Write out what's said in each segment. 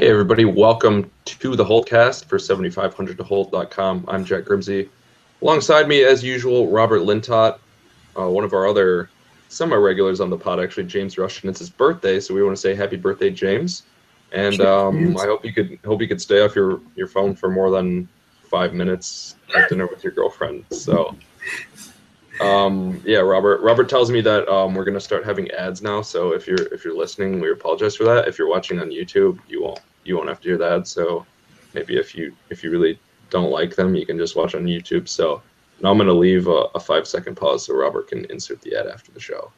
Hey everybody, welcome to the Holtcast for 7500toholt.com. I'm Jack Grimsey. Alongside me, as usual, Robert Lintott, one of our other semi-regulars on the pod, actually, James Rushton. It's his birthday, so we want to say happy birthday, James. And I hope you could stay off your phone for more than 5 minutes at dinner with your girlfriend. So, Robert tells me that we're going to start having ads now. So if you're listening, we apologize for that. If you're watching on YouTube, you won't have to hear that. So maybe if you really don't like them, you can just watch on YouTube. So now I'm going to leave a 5-second pause so Robert can insert the ad after the show.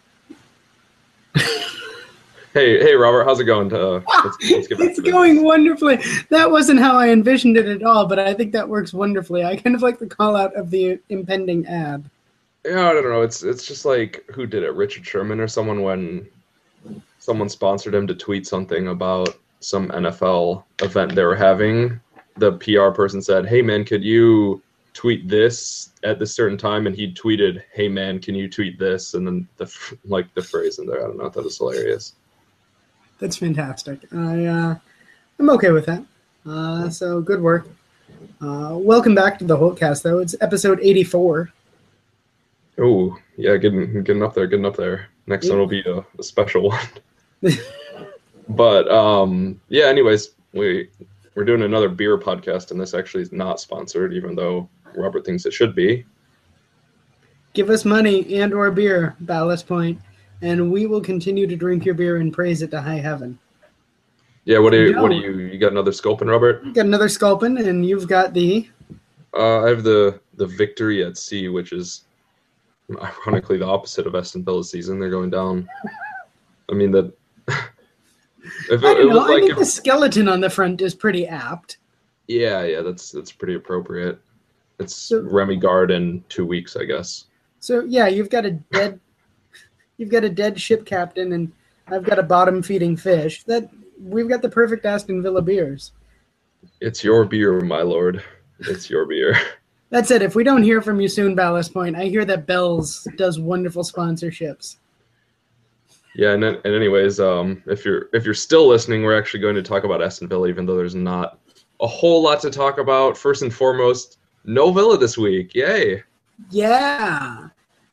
Hey, Robert, how's it going? Let's get back It's going wonderfully. That wasn't how I envisioned it at all, but I think that works wonderfully. I kind of like the call out of the impending ad. Yeah, I don't know. It's just like, who did it? Richard Sherman or someone, when someone sponsored him to tweet something about some NFL event they were having. The PR person said, "Hey man, could you tweet this at this certain time?" And he tweeted, "Hey man, can you tweet this?" And then the phrase in there. I don't know. I thought it was hilarious. That's fantastic. I'm okay with that. So good work. Welcome back to the Holtcast, though. It's episode 84. Oh, yeah, getting up there. Next one will be a special one. But, anyways, we're doing another beer podcast, and this actually is not sponsored, even though Robert thinks it should be. Give us money and or beer, Ballast Point, and we will continue to drink your beer and praise it to high heaven. Yeah, what do you got another Sculpin, Robert? Got another Sculpin, and you've got the... I have the Victory at Sea, which is ironically the opposite of Aston Villa's season. They're going down. I mean, that. I think the skeleton on the front is pretty apt. Yeah, that's pretty appropriate. It's Remy Gard in 2 weeks, I guess. So yeah, you've got a dead ship captain, and I've got a bottom feeding fish. That we've got the perfect Aston Villa beers. It's your beer, my lord. It's your beer. That's it. If we don't hear from you soon, Ballast Point, I hear that Bell's does wonderful sponsorships. Yeah, and anyways, if you're still listening, we're actually going to talk about Aston Villa, even though there's not a whole lot to talk about. First and foremost, no Villa this week. Yay! Yeah.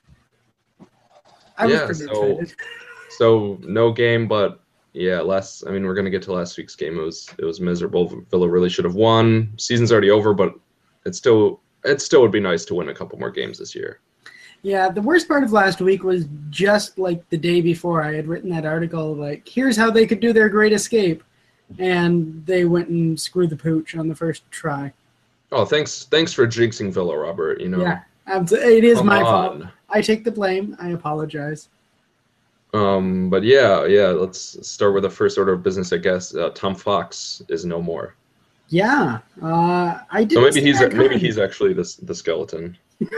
I was pretty excited. So no game, but yeah, we're gonna get to last week's game. It was miserable. Villa really should have won. Season's already over, but it still would be nice to win a couple more games this year. Yeah, the worst part of last week was just like the day before I had written that article, like, here's how they could do their great escape. And they went and screwed the pooch on the first try. Oh, thanks for jinxing Villa, Robert. Yeah, it is my fault. I take the blame. I apologize. But yeah, let's start with the first order of business, I guess. Tom Fox is no more. Yeah, I didn't. So maybe he's actually the skeleton.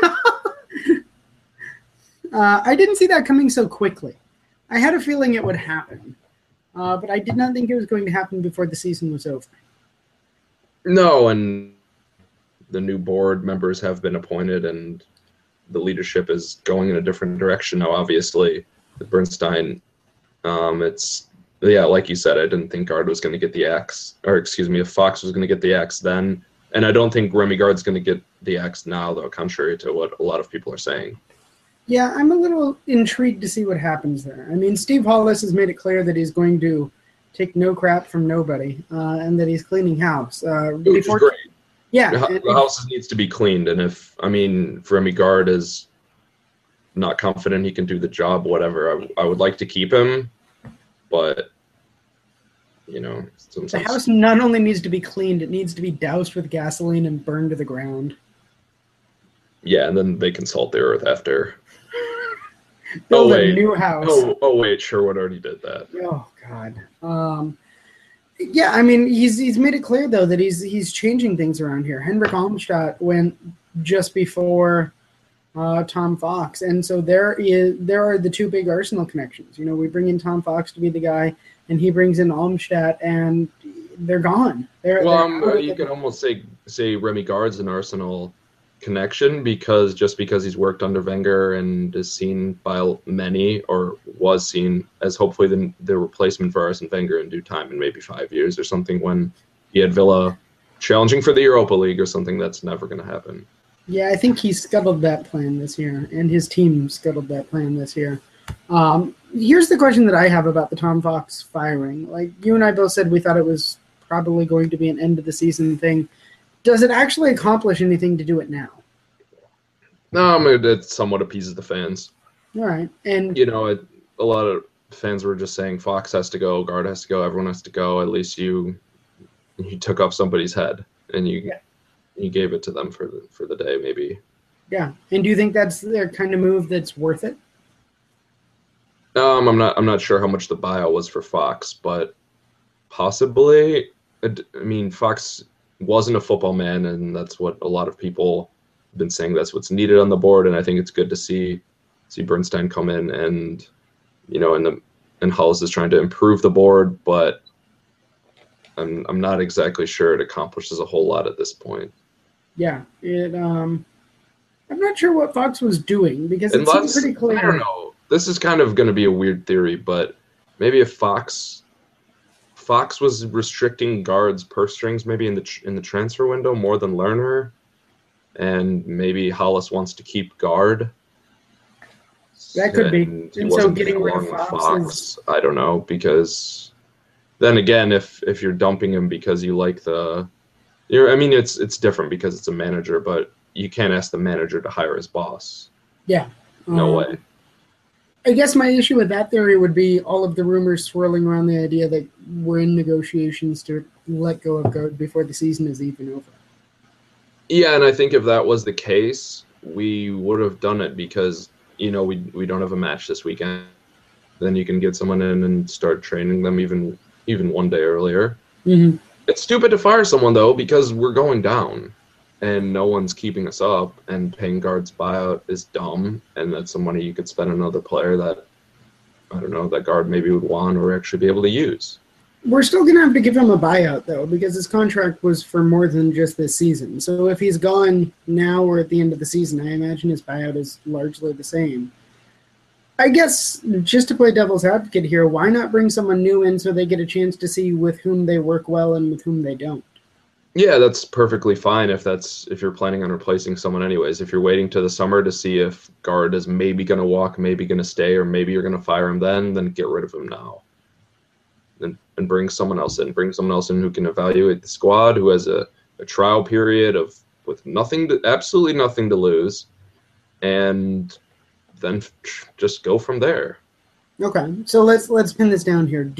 I didn't see that coming so quickly. I had a feeling it would happen, but I did not think it was going to happen before the season was over. No, and the new board members have been appointed, and the leadership is going in a different direction now. Obviously, with Bernstein, like you said, I didn't think Gard was going to get the axe, or excuse me, if Fox was going to get the axe then, and I don't think Remy Gard's going to get the axe now, though, contrary to what a lot of people are saying. Yeah, I'm a little intrigued to see what happens there. I mean, Steve Hollis has made it clear that he's going to take no crap from nobody, and that he's cleaning house. Which is great. Yeah. The house needs to be cleaned, and if Remy Gard is not confident he can do the job, whatever, I would like to keep him, but, sometimes... The house not only needs to be cleaned, it needs to be doused with gasoline and burned to the ground. Yeah, and then they consult the earth after. Build a new house. Oh wait, Sherwood already did that. Oh God. Yeah, I mean, he's made it clear though that he's changing things around here. Henrik Almstedt went just before Tom Fox, and so there are the two big Arsenal connections. We bring in Tom Fox to be the guy, and he brings in Almstedt, and they're gone. You can almost say Remy Gard's in Arsenal connection because he's worked under Wenger and is seen by many, or was seen as hopefully the replacement for Arsene Wenger in due time, in maybe 5 years or something, when he had Villa challenging for the Europa League or something. That's never going to happen. Yeah, I think he scuttled that plan this year, and his team scuttled that plan this year. Here's the question that I have about the Tom Fox firing. Like, you and I both said we thought it was probably going to be an end-of-the-season thing. Does it actually accomplish anything to do it now? No, I mean, it somewhat appeases the fans. All right. And a lot of fans were just saying Fox has to go, Guard has to go, everyone has to go. At least you took off somebody's head and you gave it to them for the day, maybe. Yeah. And do you think that's their kind of move that's worth it? I'm not sure how much the buyout was for Fox, but possibly. I mean, Fox wasn't a football man, and that's what a lot of people have been saying. That's what's needed on the board, and I think it's good to see Bernstein come in and and Hulls is trying to improve the board, but I'm not exactly sure it accomplishes a whole lot at this point. Yeah, I'm not sure what Fox was doing because it seems pretty clear. I don't know. This is kind of going to be a weird theory, but maybe if Fox was restricting Guard's purse strings maybe in the transfer window more than Lerner, and maybe Hollis wants to keep Guard. That could be. And so getting rid of Fox I don't know, because then again, if you're dumping him because you like it's different because it's a manager, but you can't ask the manager to hire his boss. Yeah. No way. I guess my issue with that theory would be all of the rumors swirling around the idea that we're in negotiations to let go of Guard before the season is even over. Yeah, and I think if that was the case, we would have done it because, we don't have a match this weekend. Then you can get someone in and start training them even one day earlier. Mm-hmm. It's stupid to fire someone, though, because we're going down and no one's keeping us up, and paying Guard's buyout is dumb, and that's some money you could spend on another player that, I don't know, that Guard maybe would want or actually be able to use. We're still going to have to give him a buyout, though, because his contract was for more than just this season. So if he's gone now or at the end of the season, I imagine his buyout is largely the same. I guess, just to play devil's advocate here, why not bring someone new in so they get a chance to see with whom they work well and with whom they don't? Yeah, that's perfectly fine if you're planning on replacing someone anyways. If you're waiting to the summer to see if Guard is maybe going to walk, maybe going to stay, or maybe you're going to fire him then get rid of him now. And bring someone else in. Bring someone else in who can evaluate the squad, who has a trial period with absolutely nothing to lose, and then just go from there. Okay, so let's pin this down here.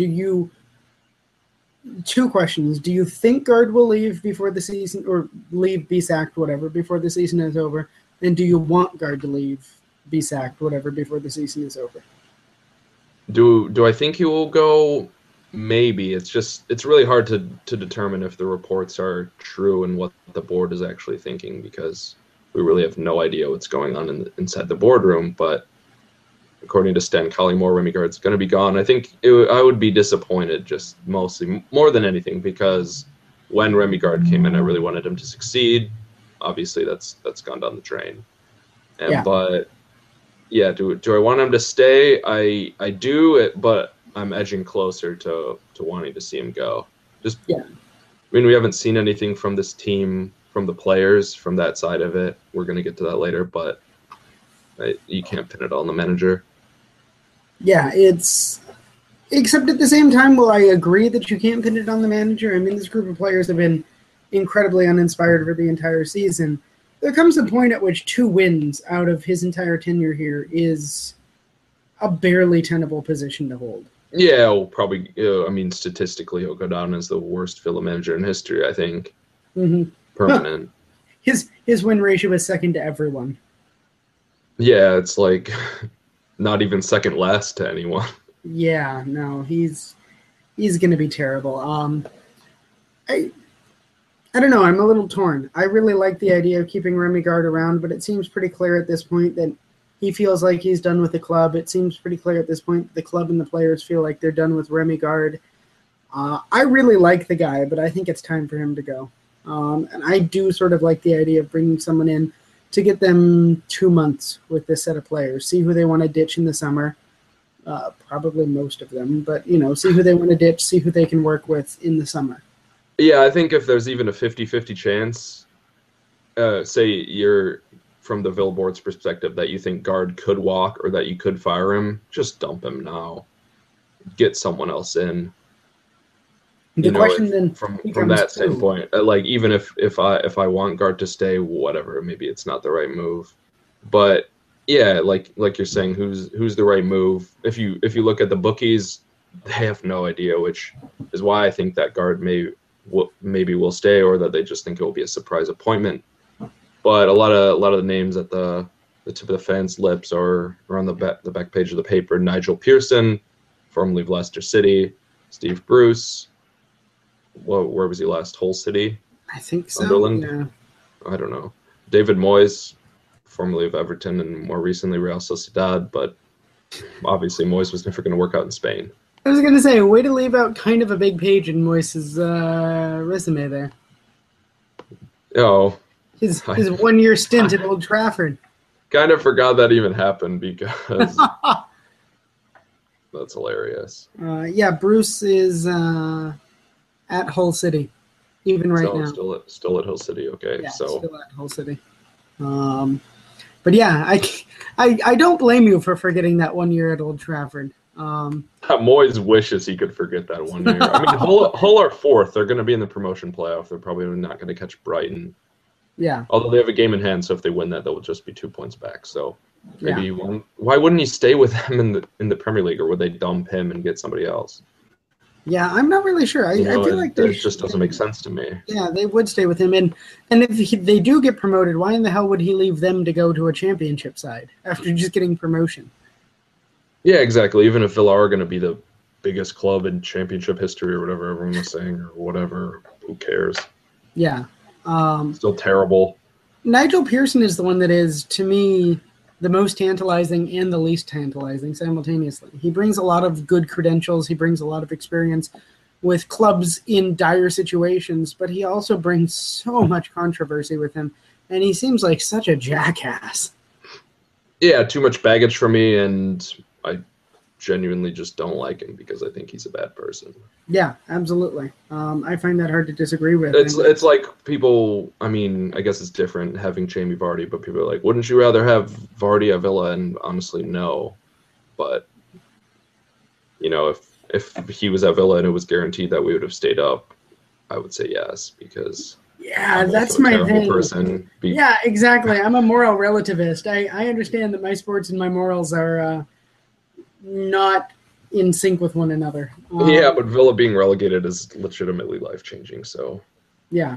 Two questions. Do you think Guard will leave before the season, or be sacked, whatever, before the season is over? And do you want Guard to leave, be sacked, whatever, before the season is over? Do I think he will go? Maybe. It's really hard to determine if the reports are true and what the board is actually thinking, because we really have no idea what's going on inside the boardroom. But according to Stan Collymore, Remy Gard's going to be gone. I think I would be disappointed, just mostly, more than anything, because when Remy Gard came in, I really wanted him to succeed. Obviously, that's gone down the drain. But yeah, do I want him to stay? I do, but I'm edging closer to wanting to see him go. I mean, we haven't seen anything from this team, from the players, from that side of it. We're going to get to that later, but you can't pin it all on the manager. Yeah, except at the same time, will I agree that you can't pin it on the manager? I mean, this group of players have been incredibly uninspired for the entire season. There comes a point at which 2 wins out of his entire tenure here is a barely tenable position to hold. Yeah, well, probably. Statistically, he'll go down as the worst Villa manager in history, I think. Mm-hmm. Permanent. His win ratio is second to everyone. Yeah, it's like not even second last to anyone. Yeah, no, he's going to be terrible. I don't know. I'm a little torn. I really like the idea of keeping Remy Gard around, but it seems pretty clear at this point that he feels like he's done with the club. It seems pretty clear at this point the club and the players feel like they're done with Remy Gard. I really like the guy, but I think it's time for him to go. And I do sort of like the idea of bringing someone in to get them 2 months with this set of players. See who they want to ditch in the summer. Probably most of them, but see who they want to ditch. See who they can work with in the summer. Yeah, I think if there's even a 50-50 chance, say you're from the Villa board's perspective that you think Guard could walk or that you could fire him, just dump him now. Get someone else in. The question then from that standpoint, like even if I want Guard to stay, whatever, maybe it's not the right move, but yeah, like you're saying, who's the right move? If you look at the bookies, they have no idea, which is why I think that Guard maybe will stay, or that they just think it will be a surprise appointment. But a lot of the names at the tip of the fans' lips are on the back page of the paper. Nigel Pearson, formerly of Leicester City. Steve Bruce. Where was he last? Hull City? I think so. Sunderland? Yeah. I don't know. David Moyes, formerly of Everton and more recently Real Sociedad, but obviously Moyes was never going to work out in Spain. I was going to say, way to leave out kind of a big page in Moyes' resume there. Oh. His 1 year stint at Old Trafford. Kind of forgot that even happened because that's hilarious. Yeah, Bruce is at Hull City, even right now. Still at Hull City, okay. Yeah, so still at Hull City. But yeah, I don't blame you for forgetting that 1 year at Old Trafford. Moyes wishes he could forget that 1 year. I mean, Hull are fourth. They're going to be in the promotion playoff. They're probably not going to catch Brighton. Yeah. Although they have a game in hand, so if they win that, they'll just be 2 points back. So maybe why wouldn't he stay with them in the Premier League, or would they dump him and get somebody else? Yeah, I'm not really sure. I feel like it just doesn't make sense to me. Yeah, they would stay with him, and if they do get promoted, why in the hell would he leave them to go to a championship side after just getting promotion? Yeah, exactly. Even if Villa are going to be the biggest club in championship history or whatever everyone was saying, or whatever, who cares? Yeah. Still terrible. Nigel Pearson is the one that is, to me, the most tantalizing and the least tantalizing simultaneously. He brings a lot of good credentials. He brings a lot of experience with clubs in dire situations, but he also brings so much controversy with him, and he seems like such a jackass. Yeah, too much baggage for me, and I genuinely just don't like him because I think he's a bad person. Yeah, absolutely. I find that hard to disagree with. It's like people, I mean, I guess it's different having Jamie Vardy, but people are like, wouldn't you rather have Vardy at Villa? And honestly, no. But, if he was at Villa and it was guaranteed that we would have stayed up, I would say yes, because that's my thing. Person. Yeah, exactly. I'm a moral relativist. I understand that my sports and my morals are not in sync with one another. Yeah, but Villa being relegated is legitimately life-changing, so. Yeah.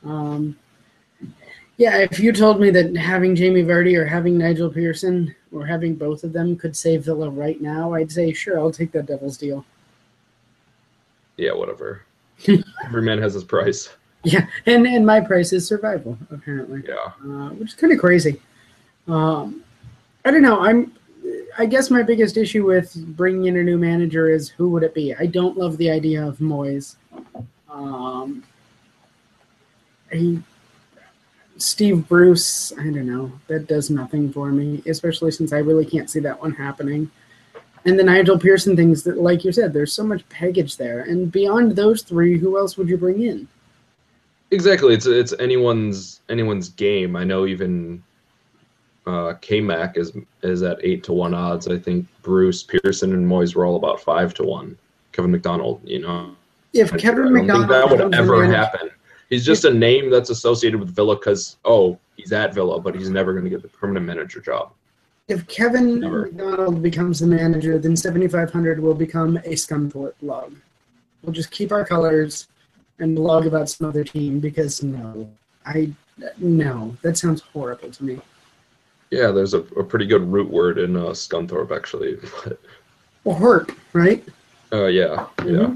If you told me that having Jamie Vardy or having Nigel Pearson or having both of them could save Villa right now, I'd say, sure, I'll take that devil's deal. Yeah, whatever. Every man has his price. Yeah, and my price is survival, apparently. Yeah. Which is kind of crazy. I don't know. I guess my biggest issue with bringing in a new manager is who would it be? I don't love the idea of Moyes. Steve Bruce, I don't know. That does nothing for me, especially since I really can't see that one happening. And the Nigel Pearson things, that, like you said, there's so much baggage there. And beyond those three, who else would you bring in? Exactly. It's anyone's game. I know even K-Mac is at 8-1 odds. I think Bruce, Pearson, and Moyes were all about 5-1. Kevin McDonald, If Kevin McDonald, I don't think that would ever happen. He's just a name that's associated with Villa because he's at Villa, but he's never going to get the permanent manager job. If Kevin McDonald becomes the manager, then 7500 will become a Scunthorpe blog. We'll just keep our colors and blog about some other team because no, that sounds horrible to me. Yeah, there's a pretty good root word in Scunthorpe, actually. Well, herp, right? Yeah.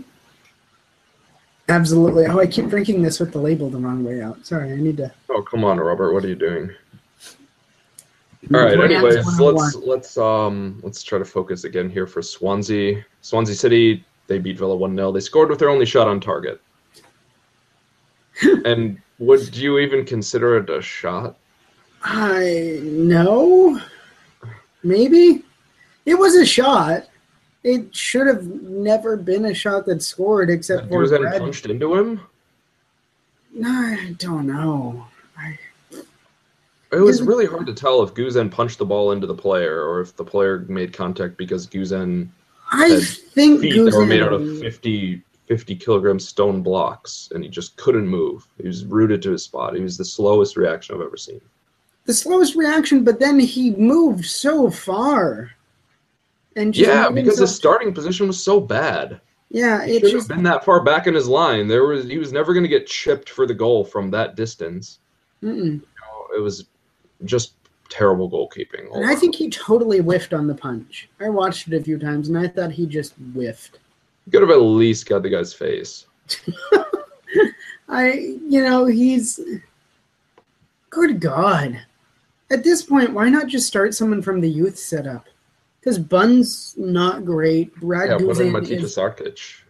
Absolutely. Oh, I keep drinking this with the label the wrong way out. Sorry, I need to. Oh, come on, Robert. What are you doing? All right. Anyways, let's try to focus again here for Swansea. Swansea City, they beat Villa 1-0. They scored with their only shot on target. And would you even consider it a shot? No, maybe it was a shot. It should have never been a shot that scored, except That for Guzan Brad. punched into him? No, I don't know. It was really hard to tell if Guzan punched the ball into the player or if the player made contact because Guzan I had think feet that were made out of Guzan. 50 kilogram stone blocks, and he just couldn't move. He was rooted to his spot. He was the slowest reaction I've ever seen. The slowest reaction, but then he moved so far. And just Yeah, made because his himself- starting position was so bad. Yeah, He it shouldn't just have been that far back in his line. He was never going to get chipped for the goal from that distance. mm-mm. It was just terrible goalkeeping. And I think he totally whiffed on the punch. I watched it a few times, and I thought he just whiffed. He could have at least got the guy's face. He's good God. At this point, why not just start someone from the youth setup? Because Bun's not great. Yeah, put in Guzan Matija is Sarkic.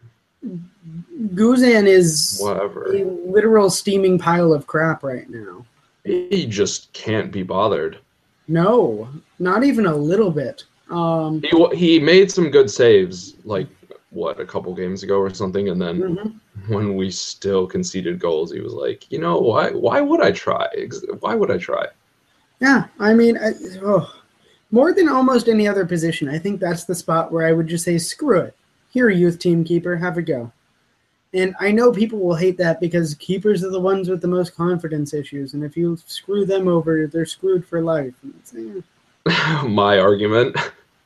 Whatever. a literal steaming pile of crap right now. He just can't be bothered. No, not even a little bit. He made some good saves, like, a couple games ago or something, and then Mhm. when we still conceded goals, he was like, why would I try? Why would I try? Yeah, I mean, more than almost any other position, I think that's the spot where I would just say, screw it. Here, youth team keeper, have a go. And I know people will hate that because keepers are the ones with the most confidence issues, and if you screw them over, they're screwed for life. And it's, My argument.